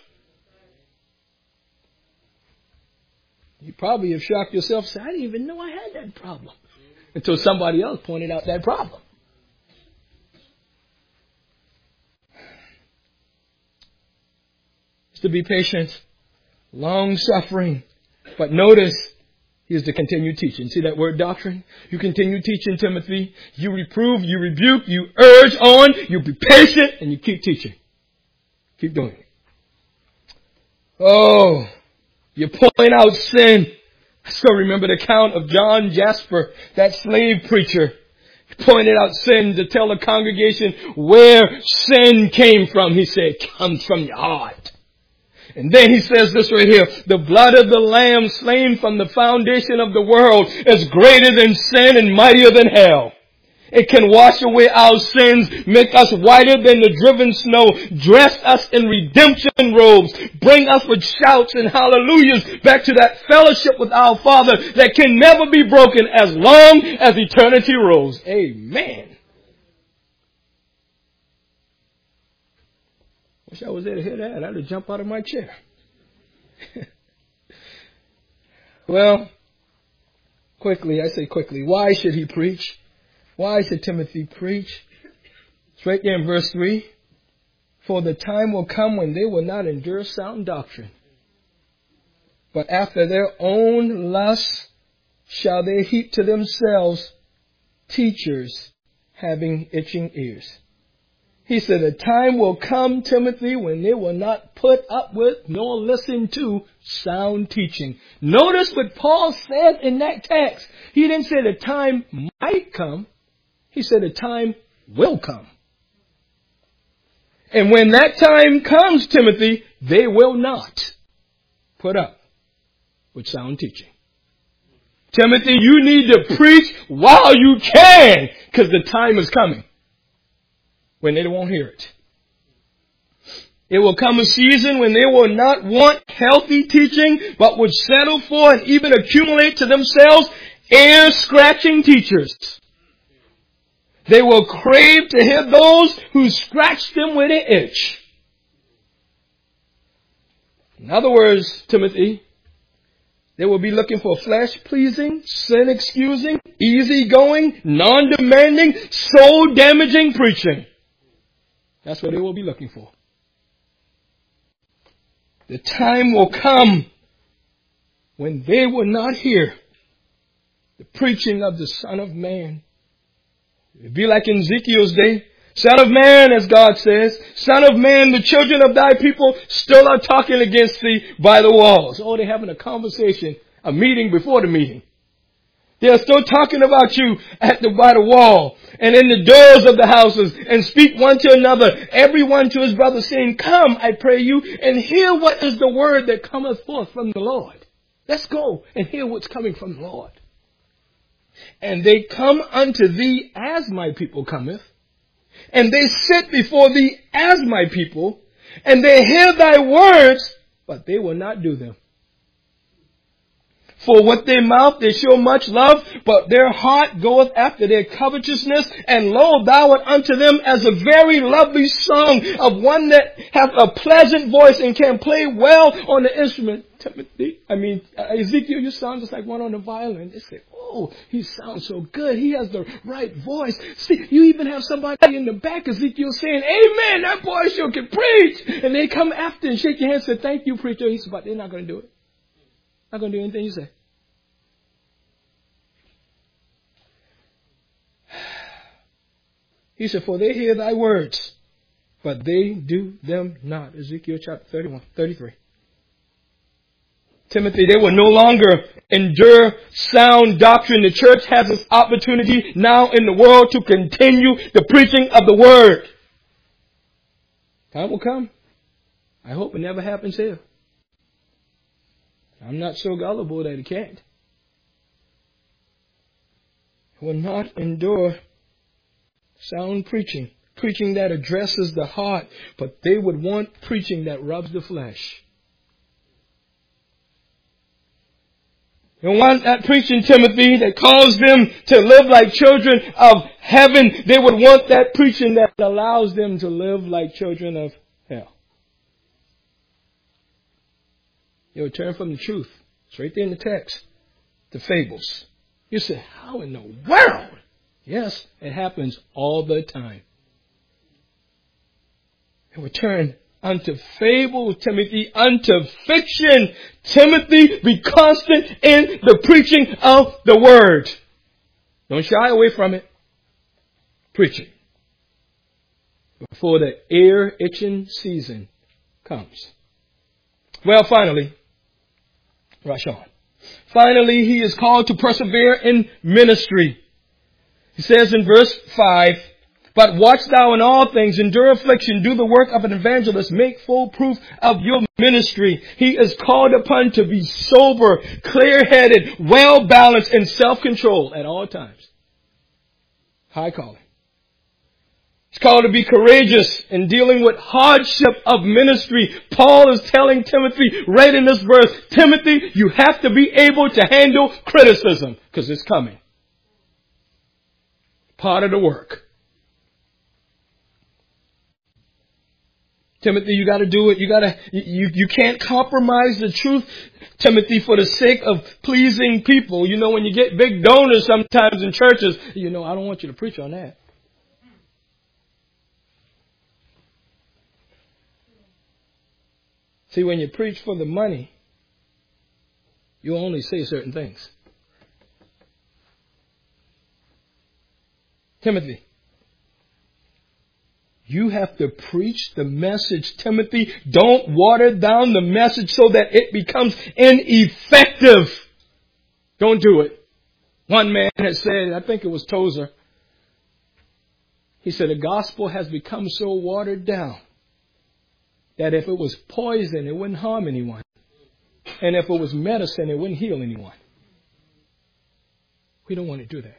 You probably have shocked yourself and said, I didn't even know I had that problem. Until somebody else pointed out that problem. It's to be patient, long-suffering. But notice, here's the continued teaching. See that word doctrine? You continue teaching, Timothy. You reprove, you rebuke, you urge on, you be patient, and you keep teaching. Keep doing it. Oh, you point out sin. I still remember the account of John Jasper, that slave preacher. He pointed out sin to tell the congregation where sin came from. He said, it comes from your heart. And then he says this right here, the blood of the Lamb slain from the foundation of the world is greater than sin and mightier than hell. It can wash away our sins, make us whiter than the driven snow, dress us in redemption robes, bring us with shouts and hallelujahs back to that fellowship with our Father that can never be broken as long as eternity rolls. Amen. Wish I was there to hear that. I'd have jumped out of my chair. Well, quickly, I say quickly, why should he preach? Why should Timothy preach? It's right there in verse three. For the time will come when they will not endure sound doctrine, but after their own lusts shall they heap to themselves teachers having itching ears. He said, a time will come, Timothy, when they will not put up with nor listen to sound teaching. Notice what Paul said in that text. He didn't say the time might come. He said a time will come. And when that time comes, Timothy, they will not put up with sound teaching. Timothy, you need to preach while you can, because the time is coming when they won't hear it. It will come a season when they will not want healthy teaching, but would settle for and even accumulate to themselves ear-scratching teachers. They will crave to hear those who scratch them with an itch. In other words, Timothy, they will be looking for flesh-pleasing, sin-excusing, easy-going, non-demanding, soul-damaging preaching. That's what they will be looking for. The time will come when they will not hear the preaching of the Son of Man. It will be like in Ezekiel's day. Son of man, as God says, Son of man, the children of thy people still are talking against thee by the walls. Oh, they're having a conversation, a meeting before the meeting. They are still talking about you at the, by the wall and in the doors of the houses, and speak one to another, everyone to his brother, saying, come, I pray you, and hear what is the word that cometh forth from the Lord. Let's go and hear what's coming from the Lord. And they come unto thee as my people cometh, and they sit before thee as my people, and they hear thy words, but they will not do them. For with their mouth they show much love, but their heart goeth after their covetousness. And lo, thou art unto them as a very lovely song of one that hath a pleasant voice and can play well on the instrument. Timothy, I mean, Ezekiel, you sound just like one on the violin. They say, oh, he sounds so good. He has the right voice. See, you even have somebody in the back, Ezekiel, saying, amen, that boy sure can preach. And they come after and shake your hand and say, thank you, preacher. He said, but they're not going to do it. Not going to do anything you say. He said, for they hear thy words, but they do them not. Ezekiel chapter thirty-one, thirty-three. Timothy, they will no longer endure sound doctrine. The church has this opportunity now in the world to continue the preaching of the word. Time will come. I hope it never happens here. I'm not so gullible that it can't. Will not endure sound preaching. Preaching that addresses the heart. But they would want preaching that rubs the flesh. They want that preaching, Timothy, that calls them to live like children of heaven. They would want that preaching that allows them to live like children of hell. They would turn from the truth. It's right there in the text. The fables. You say, how in the world? Yes, it happens all the time. They would turn unto fable, Timothy, unto fiction. Timothy, be constant in the preaching of the word. Don't shy away from it. Preaching. Before the ear-itching season comes. Well, finally, rush on. Finally, he is called to persevere in ministry. He says in verse five, but watch thou in all things, endure affliction, do the work of an evangelist, make full proof of your ministry. He is called upon to be sober, clear-headed, well-balanced, and self-controlled at all times. High calling. He's called to be courageous in dealing with hardship of ministry. Paul is telling Timothy right in this verse, Timothy, you have to be able to handle criticism because it's coming. Part of the work. Timothy, you got to do it. You got to. You you can't compromise the truth, Timothy, for the sake of pleasing people. You know, when you get big donors sometimes in churches, you know, I don't want you to preach on that. See, when you preach for the money, you only say certain things. Timothy, you have to preach the message, Timothy. Don't water down the message so that it becomes ineffective. Don't do it. One man has said, I think it was Tozer, he said, the gospel has become so watered down that if it was poison, it wouldn't harm anyone. And if it was medicine, it wouldn't heal anyone. We don't want to do that.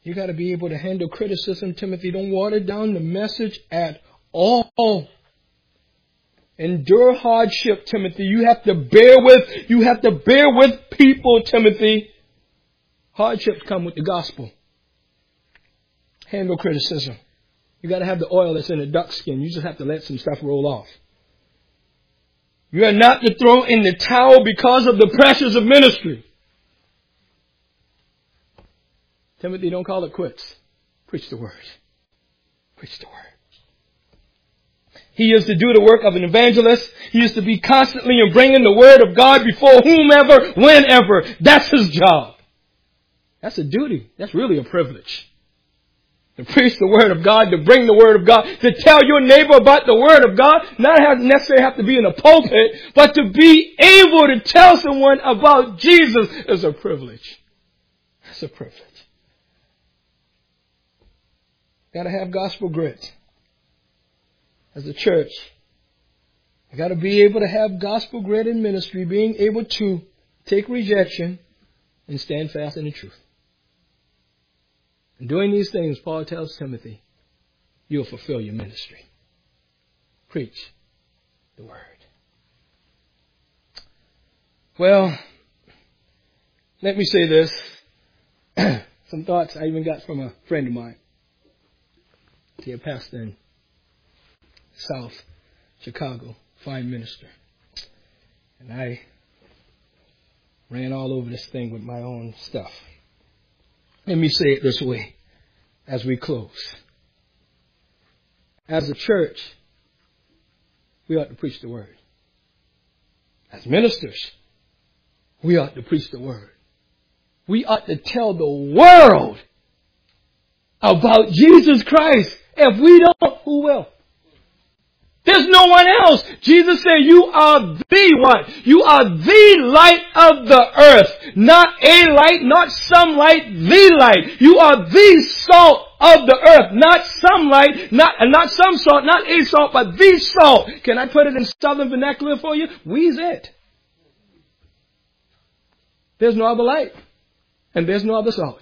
You got to be able to handle criticism, Timothy. Don't water down the message at all. Endure hardship, Timothy. You have to bear with, you have to bear with people, Timothy. Hardships come with the gospel. Handle criticism. You got to have the oil that's in the duck skin. You just have to let some stuff roll off. You are not to throw in the towel because of the pressures of ministry. Timothy, don't call it quits. Preach the word. Preach the word. He is to do the work of an evangelist. He is to be constantly in bringing the word of God before whomever, whenever. That's his job. That's a duty. That's really a privilege. To preach the word of God, to bring the word of God, to tell your neighbor about the word of God. Not necessarily have to be in a pulpit, but to be able to tell someone about Jesus is a privilege. It's a privilege. Got to have gospel grit. As a church, I got to be able to have gospel grit in ministry, being able to take rejection and stand fast in the truth. And doing these things, Paul tells Timothy, you'll fulfill your ministry. Preach the word. Well, let me say this. Some thoughts I even got from a friend of mine. He a pastor in South Chicago, fine minister. And I ran all over this thing with my own stuff. Let me say it this way as we close. As a church, we ought to preach the word. As ministers, we ought to preach the word. We ought to tell the world about Jesus Christ. If we don't, who will? There's no one else. Jesus said, you are the what? You are the light of the earth. Not a light, not some light, the light. You are the salt of the earth. Not some light, not, not some salt, not a salt, but the salt. Can I put it in southern vernacular for you? We's it. There's no other light. And there's no other salt.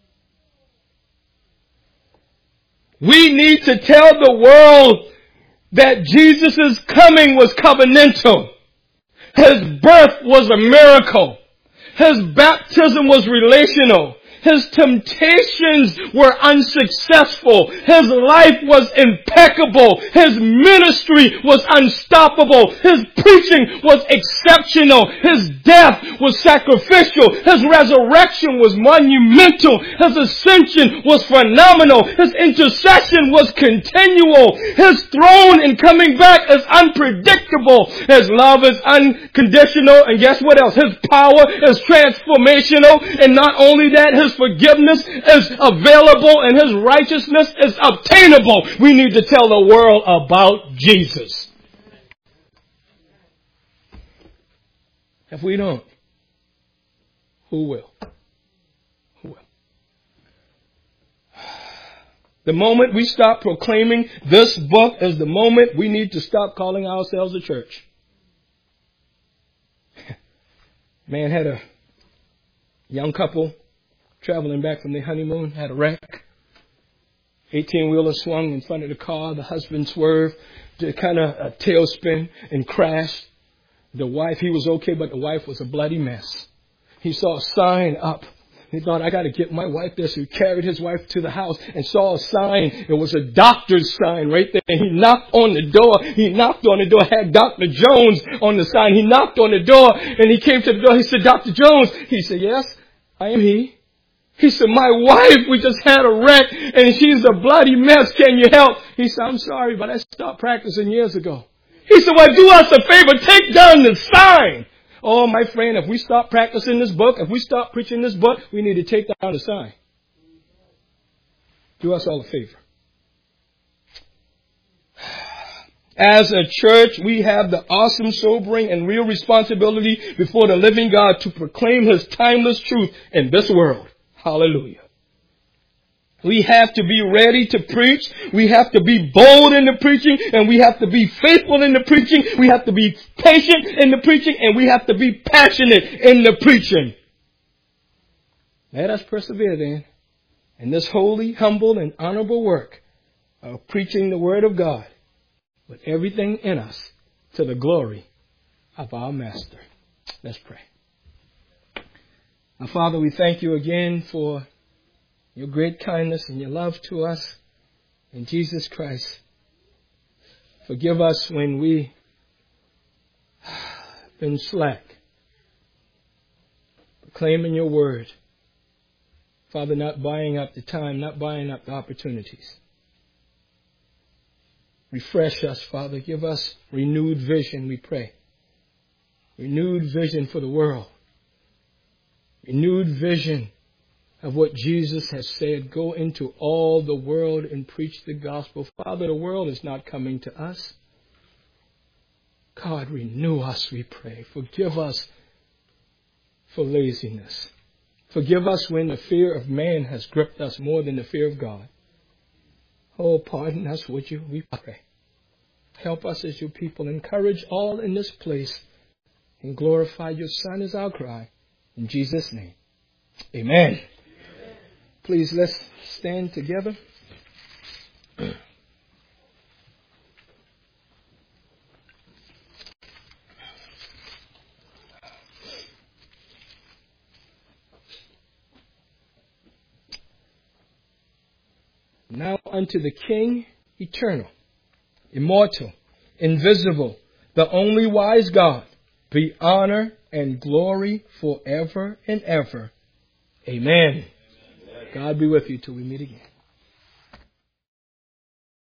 We need to tell the world that Jesus' coming was covenantal. His birth was a miracle. His baptism was relational. His temptations were unsuccessful. His life was impeccable. His ministry was unstoppable. His preaching was exceptional. His death was sacrificial. His resurrection was monumental. His ascension was phenomenal. His intercession was continual. His throne in coming back is unpredictable. His love is unconditional. And guess what else? His power is transformational. And not only that, his forgiveness is available and his righteousness is obtainable. We need to tell the world about Jesus. If we don't, who will? Who will? The moment we stop proclaiming this book is the moment we need to stop calling ourselves a church. Man had a young couple traveling back from their honeymoon, had a wreck. eighteen-wheeler swung in front of the car. The husband swerved, did kind of a tailspin and crashed. The wife, he was okay, but the wife was a bloody mess. He saw a sign up. He thought, I got to get my wife there. So he carried his wife to the house and saw a sign. It was a doctor's sign right there. He knocked on the door. He knocked on the door, had Doctor Jones on the sign. He knocked on the door and he came to the door. He said, Doctor Jones. He said, yes, I am he. He said, my wife, we just had a wreck and she's a bloody mess. Can you help? He said, I'm sorry, but I stopped practicing years ago. He said, well, do us a favor. Take down the sign. Oh, my friend, if we stop practicing this book, if we stop preaching this book, we need to take down the sign. Do us all a favor. As a church, we have the awesome, sobering, and real responsibility before the living God to proclaim his timeless truth in this world. Hallelujah. We have to be ready to preach. We have to be bold in the preaching, and we have to be faithful in the preaching. We have to be patient in the preaching, and we have to be passionate in the preaching. Let us persevere then in this holy, humble, and honorable work of preaching the Word of God with everything in us to the glory of our Master. Let's pray. Our Father, we thank you again for your great kindness and your love to us in Jesus Christ. Forgive us when we have been slack, proclaiming your word. Father, not buying up the time, not buying up the opportunities. Refresh us, Father. Give us renewed vision, we pray. Renewed vision for the world. Renewed vision of what Jesus has said. Go into all the world and preach the gospel. Father, the world is not coming to us. God, renew us, we pray. Forgive us for laziness. Forgive us when the fear of man has gripped us more than the fear of God. Oh, pardon us, would you? We pray. Help us as your people. Encourage all in this place. And glorify your Son is our cry. In Jesus' name. Amen. Amen. Please, let's stand together. Now unto the King, eternal, immortal, invisible, the only wise God, be honor and glory forever and ever. Amen. Amen. God be with you till we meet again.